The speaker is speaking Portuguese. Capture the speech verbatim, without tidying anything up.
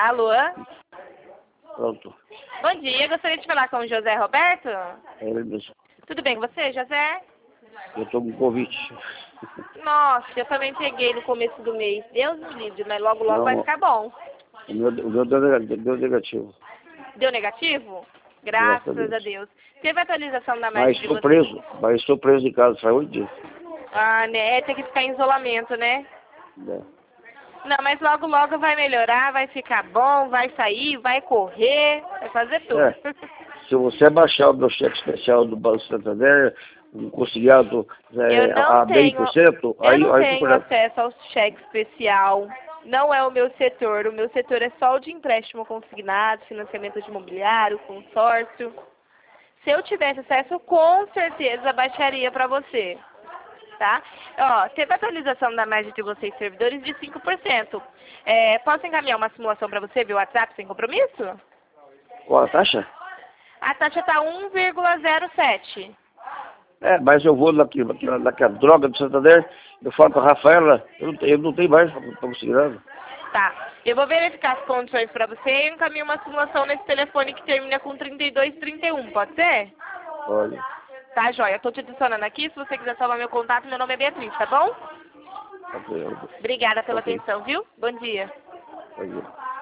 Alô? Pronto. Bom dia, gostaria de falar com o José Roberto? É ele mesmo. Tudo bem com você, José? Eu estou com convite. Nossa, eu também peguei no começo do mês. Deus me livre, mas logo logo Não, vai ficar bom. O meu, o meu deu nega- deu negativo. Deu negativo? Graças a Graças a Deus. Deus. Teve atualização da Mas média de estou você? preso. Mas estou preso em casa faz oito dias. Ah, né? Tem que ficar em isolamento, né? É. Não, mas logo logo vai melhorar, vai ficar bom, vai sair, vai correr, vai fazer tudo. É. Se você baixar o meu cheque especial do Banco Santander, um consignado é, Eu não a tenho, meio por cento, eu aí, não aí tenho procura. acesso ao cheque especial. Não é o meu setor. O meu setor é só o de empréstimo consignado, financiamento de imobiliário, consórcio. Se eu tivesse acesso, com certeza baixaria para você. Tá? Ó, teve atualização da média de vocês servidores de cinco por cento. É, posso encaminhar uma simulação para você via WhatsApp sem compromisso? Qual a taxa? A taxa está um vírgula zero sete. É, mas eu vou naquela, naquela, naquela droga do Santander, eu falo com a Rafaela, eu não tenho, eu não tenho mais para conseguir nada. Tá. Eu vou verificar as condições para você e eu encaminho uma simulação nesse telefone que termina com trinta e dois trinta e um, pode ser? Olha. Tá, joia. Eu tô te adicionando aqui. Se você quiser salvar meu contato, meu nome é Beatriz, tá bom? Ok, ok. Obrigada pela Ok. atenção, viu? Bom dia. Ok.